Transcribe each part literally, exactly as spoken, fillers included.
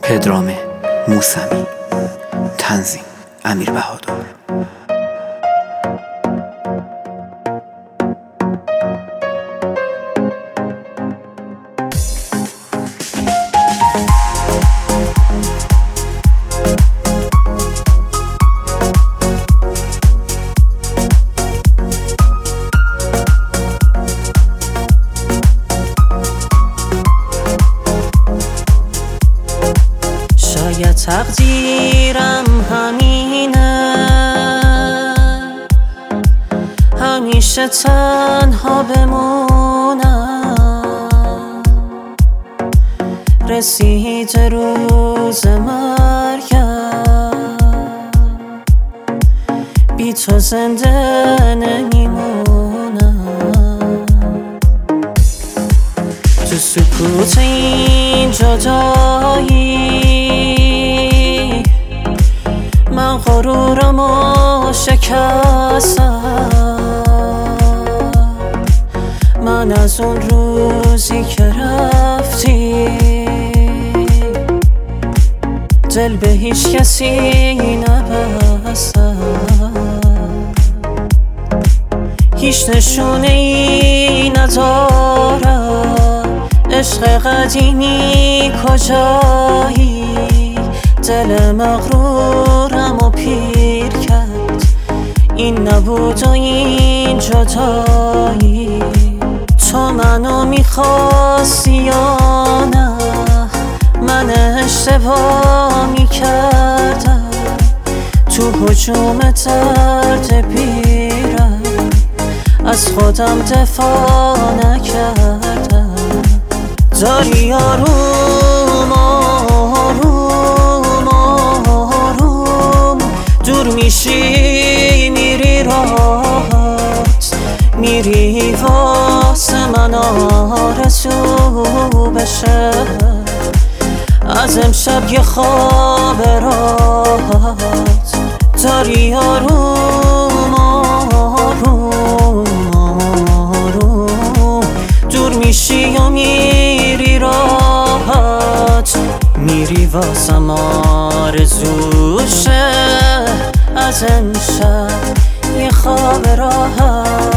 پدرام موسمی، تنظیم امیر بهادر. شاید تقدیرم همینه، همیشه تنها بمونم. رسید روز مرگم، بی تو زنده نمیمونم. تو سکوت این جدایی من غرورمو شکستم. من از اون روزی که رفتی دل به هیچ کسی نبستم. هیچ نشونه ای ندارم، عشق قدیمی کجایی؟ دل مغرورم و پیر کرد این نبود و این جدایی. تو منو میخواستی یا نه؟ من اشتباه میکردم، تو هجوم درد بیرم از خودم دفاع نکردم. داری آروم آروم آروم دور میشی، میری راحت، میری واسه من آرزو بشه از امشب یه خواب راحت. داری آروم آروم آروم دور میشی و میری راحت، میری واسم آرزوشه از امشب یه خواب راحت.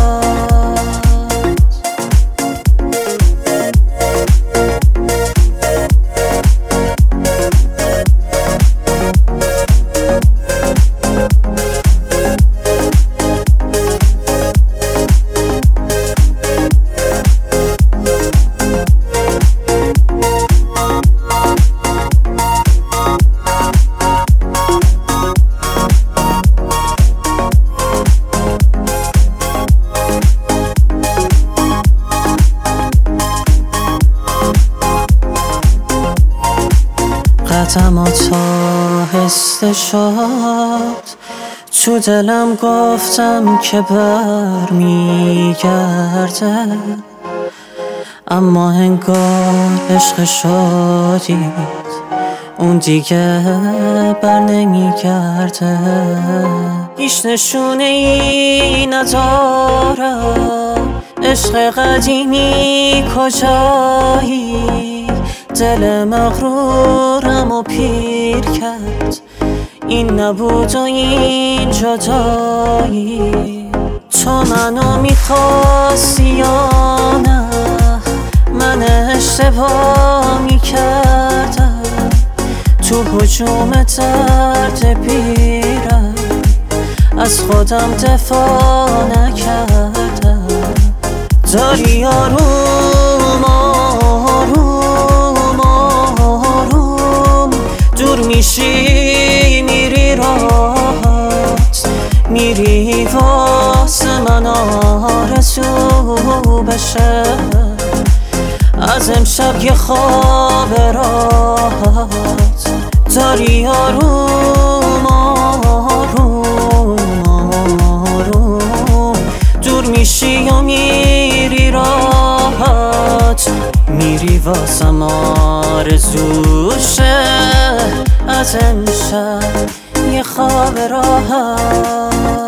قدم آهسته شد، تو دلم گفتم که بر میگرده، اما هنگام عشق شدید اون دیگه بر نمیگرده. هیچ نشونه ای ندارم، عشق قدیمی کجایی؟ دل مغرورم و پیر کرد این نبود و این جدایی. تو منو میخواستی یا نه؟ من اشتباه میکردم، تو هجوم درد بیرم از خودم دفاع نکردم. داری آروم آروم آروم دور میشی، میری راحت، میری واسه من آرزو بشه از امشب یه خواب راحت. داری آروم آروم آروم دور میشی و میری راحت، میری واسم آرزوشه از امشب یه خواب راحت.